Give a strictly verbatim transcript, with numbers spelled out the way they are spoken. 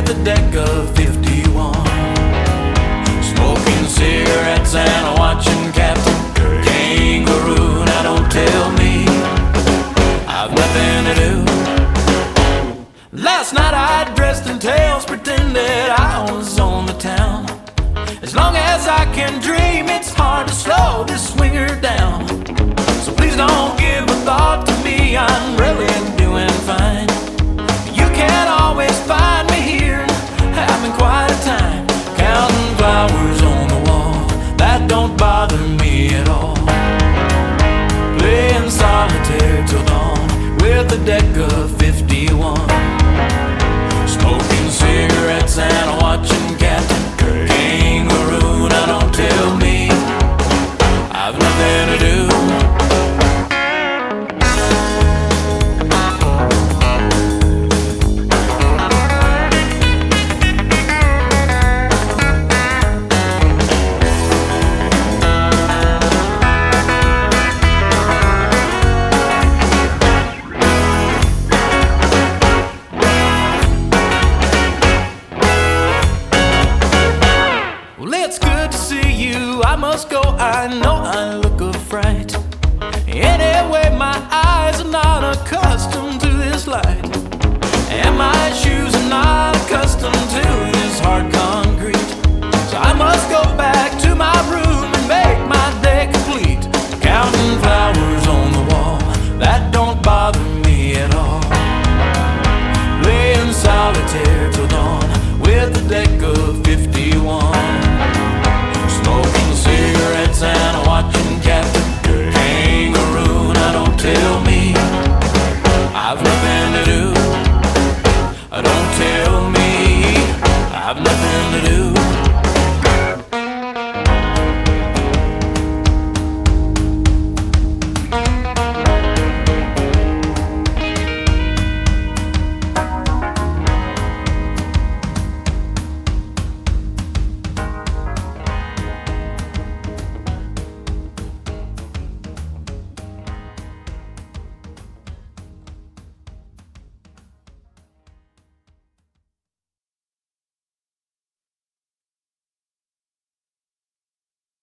with a deck of fifty-one, smoking cigarettes and watching Captain Kangaroo. Now don't tell me I've nothing to do. Last night I dressed in tails, pretended I was on the town. As long as I can dream, it's hard to slow this swinger down. So please don't give a thought to me, I'm really doing fine. You can't always find me here, having quite a time, counting flowers on the wall. That don't bother me at all. Playing solitaire till dawn with a deck of fifty-one, smoking cigarettes and watching Captain Kangaroo. Now don't tell me I've nothing to do. Well, it's good to see you. I must go. I know I look